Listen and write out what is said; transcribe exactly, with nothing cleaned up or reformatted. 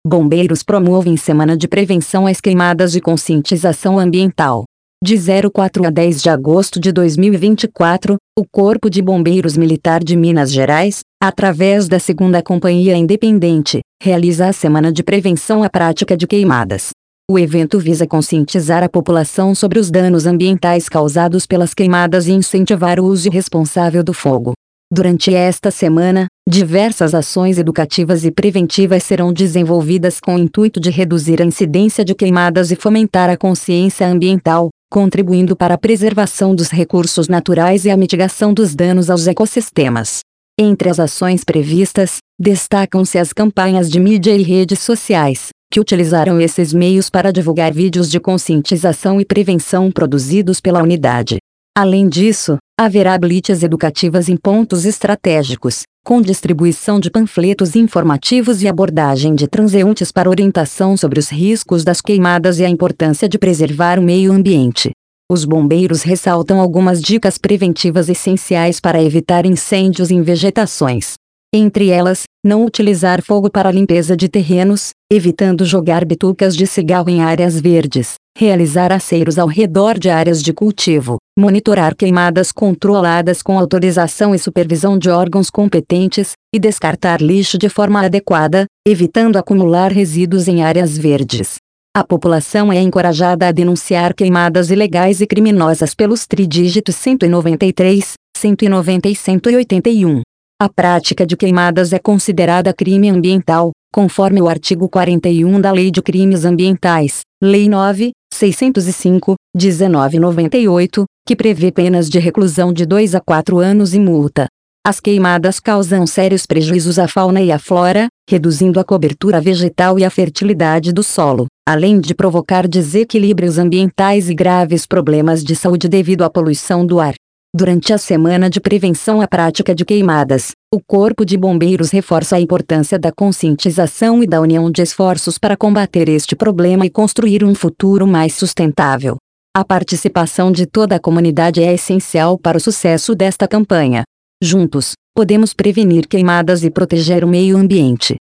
Bombeiros promovem Semana de Prevenção às Queimadas e Conscientização Ambiental. De quatro a dez de agosto de dois mil e vinte e quatro, o Corpo de Bombeiros Militar de Minas Gerais, através da segunda Companhia Independente, realiza a Semana de Prevenção à Prática de Queimadas. O evento visa conscientizar a população sobre os danos ambientais causados pelas queimadas e incentivar o uso responsável do fogo. Durante esta semana, diversas ações educativas e preventivas serão desenvolvidas com o intuito de reduzir a incidência de queimadas e fomentar a consciência ambiental, contribuindo para a preservação dos recursos naturais e a mitigação dos danos aos ecossistemas. Entre as ações previstas, destacam-se as campanhas de mídia e redes sociais, que utilizaram esses meios para divulgar vídeos de conscientização e prevenção produzidos pela unidade. Além disso, haverá blitz educativas em pontos estratégicos, com distribuição de panfletos informativos e abordagem de transeuntes para orientação sobre os riscos das queimadas e a importância de preservar o meio ambiente. Os bombeiros ressaltam algumas dicas preventivas essenciais para evitar incêndios em vegetações. Entre elas, não utilizar fogo para a limpeza de terrenos, evitando jogar bitucas de cigarro em áreas verdes, realizar aceiros ao redor de áreas de cultivo, monitorar queimadas controladas com autorização e supervisão de órgãos competentes, e descartar lixo de forma adequada, evitando acumular resíduos em áreas verdes. A população é encorajada a denunciar queimadas ilegais e criminosas pelos tridígitos cento e noventa e três, cento e noventa e cento e oitenta e um. A prática de queimadas é considerada crime ambiental, conforme o artigo quarenta e um da Lei de Crimes Ambientais, Lei nove mil seiscentos e cinco, mil novecentos e noventa e oito, que prevê penas de reclusão de dois a quatro anos e multa. As queimadas causam sérios prejuízos à fauna e à flora, reduzindo a cobertura vegetal e a fertilidade do solo, além de provocar desequilíbrios ambientais e graves problemas de saúde devido à poluição do ar. Durante a Semana de Prevenção à Prática de Queimadas, o Corpo de Bombeiros reforça a importância da conscientização e da união de esforços para combater este problema e construir um futuro mais sustentável. A participação de toda a comunidade é essencial para o sucesso desta campanha. Juntos, podemos prevenir queimadas e proteger o meio ambiente.